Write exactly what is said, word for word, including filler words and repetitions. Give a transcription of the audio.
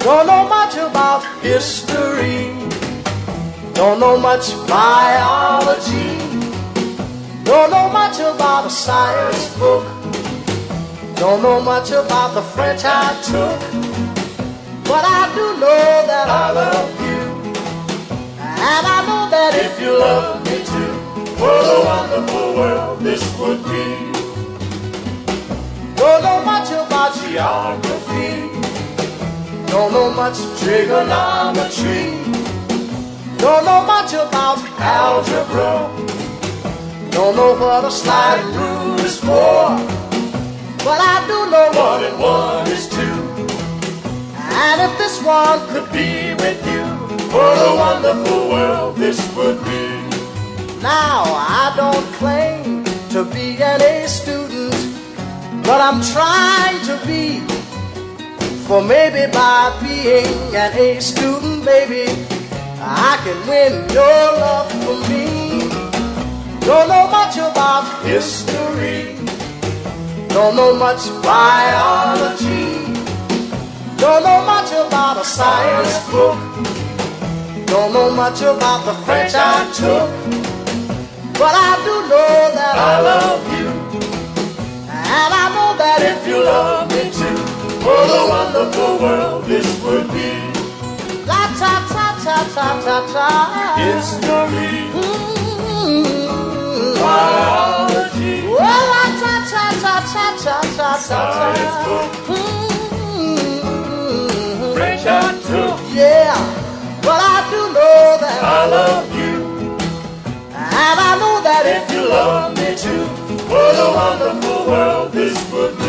Don't know much about history. Don't know much biology. Don't know much about a science book. Don't know much about the French I took. But I do know that I love you. And I know that if you love me too, what a wonderful world this would be. Don't know much about geography. Don't know much trigonometry. Don't know much about algebra. Don't know what a slide rule is for. But I do know one and one is two. And if this one could be with you, what a wonderful world this would be. Now I don't claim to be an A student, but I'm trying to be. For maybe by being an A student, baby, I can win your love for me. Don't know much about history. Don't know much biology. Don't know much about a science book. Don't know much about the French I took. But I do know that I love you. And I know that if you love me too, what a wonderful world this would be. La ta ta ta ta ta ta. History. Mm-hmm. Biology. Well, la ta ta ta ta ta ta ta. Science book. Mm-hmm. French I took. Yeah, but I do know that I love you. And I know that if you love me too, what a wonderful world this would be.